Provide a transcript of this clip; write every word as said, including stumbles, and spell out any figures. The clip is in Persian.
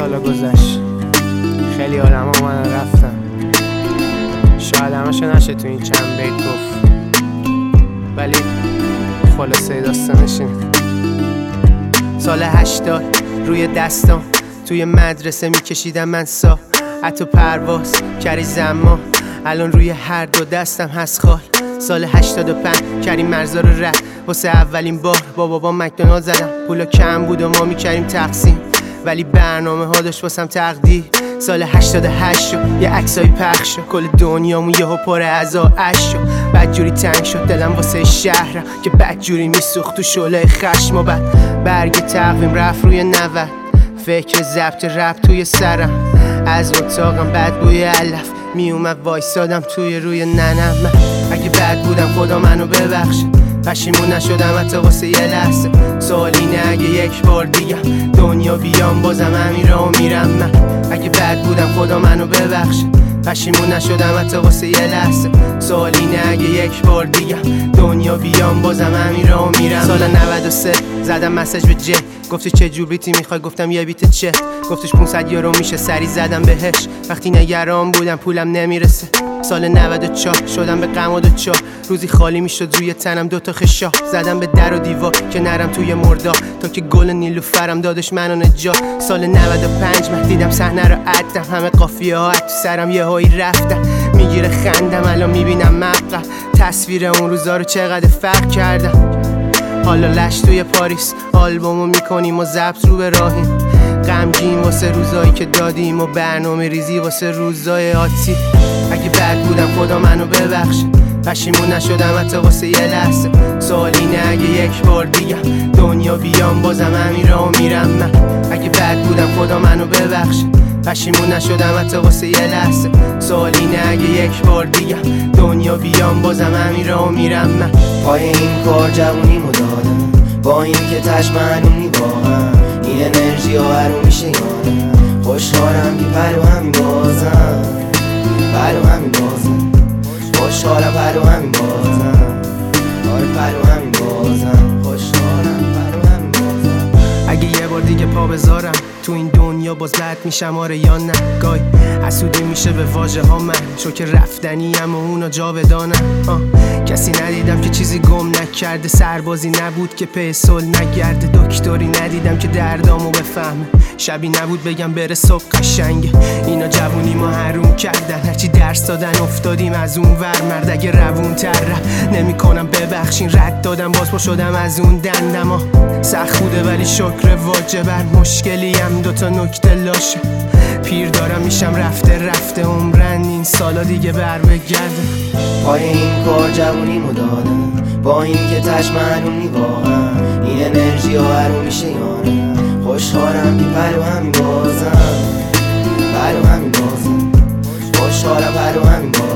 سالا گذشت، خیلی آدم ها من رفتن، شاید همشو نشه تو این چند بیت گفت، ولی خلاصه داستانش اینه. سال هشتاد روی دستام توی مدرسه میکشیدم من سا حتی پرواز کردی زمان، الان روی هر دو دستم هست خال. سال هشتاد و پنج کریم مرزا رو رد واسه اولین بار با بابا مکدونالد زدم. پولا کم بود و ما میکردیم تقسیم، ولی برنامه ها داشت واسم تقدیر. سال هشتاد و هشت شد یه عکسای پخش شد، کل دنیامون یهو پر از آش شد. بدجوری تنگ شد دلم واسه شهرم که بدجوری میسوخت تو شعله خشم، و بعد برگ تقویم رفت روی نود، فکر ضبط رپ توی سرم، از اتاقم بد بوی علف میومد وایسادم توی روی ننم. من اگه بد بودم خدا منو ببخشه، پشیمون نشدم حتی واسه یه لحظه. سوال اینه اگه یک بار دیگه دنیا بیام بازم همین راهو میرم. من اگه بد بودم خدا منو ببخشه، پشیمون نشدم حتی واسه یه لحظه. سوال اینه اگه یک بار دیگه دنیا بیام بازم همین راهو میرم. سال نود و سه زدم مسیج به جی، گفتش چه جور بیتی میخوای؟ گفتم یه بیت چه؟ گفتش پونصد یورو میشه. سری زدم بهش وقتی نگران بودم پولم نمیرسه. سال نود و چهار شدم به غم و دوچار، روزی خالی میشد روی تنم دوتا خشا. زدم به در و دیوار که نرم توی مردا، تا که گل نیلوفرم دادش منو نجات. سال نود و پنج من دیدم صحنه رو عدم، همه قافیه ها تو سرم یه هایی رفتم. میگیره خندم الان میبینم مبقى تصویر اون روزا رو چقدر فرق کردم. حالا لش توی پاریس آلبومو میکنیم و ضبط رو به راهیم، غمگین واسه روزایی که دادیم و برنامه ریزی واسه روزای آتی. اگه بد بودم خدا منو ببخشه، پشیمون نشدم حتی واسه یه لحظه. سوال اینه اگه یک بار دیگه دنیا بیام بازم همین راهو میرم. من اگه بد بودم خدا منو ببخشه، پشیمون نشدم حتی واسه یه لحظه. سوال اینه اگه یک بار دیگه دنیا بیام بازم همین راهو میرم. من پای این کار جوونیمو دادم، با این که تشمنونی واقعا این انرژی ها هرو میشه یانم. خوشحالم که پرو همین بازم، پرو همین بازم. خوشحالم پرو همین بازم، آره پرو همین بازم. خوشحالم پرو همین بازم. اگه یه بار دیگه پا بذارم تو این دنیا باز بد میشم آره یا نه؟ گای حسودی میشه به واژه ها من، چون که رفتنیم و اونا جاودانم. کسی ندیدم که چیزی گم نکرده، سربازی نبود که پی صلح نگرده، دکتری ندیدم که دردامو بفهمه، شبی نبود بگم بره صبح قشنگه. اینا جوونی ما حروم کردن، هرچی درس دادن افتادیم از اون ور. مرد اگه روون تر نمی کنم ببخشین، رد دادم باز پا شدم از اون دندما. سخت بوده ولی شکر واجب، بر مشکلی هم دوتا نکته لاشه. پیر دارم میشم رفته رفته عمرن این سالا دیگه بر بگرده. پای این کار جوونیمو دادم، با این که تشمنونی واقعا این انرژی ها هرو میشه یانم. خوشحالم که پرو همین بازم، پرو همین بازم. خوشحالم پرو همین بازم.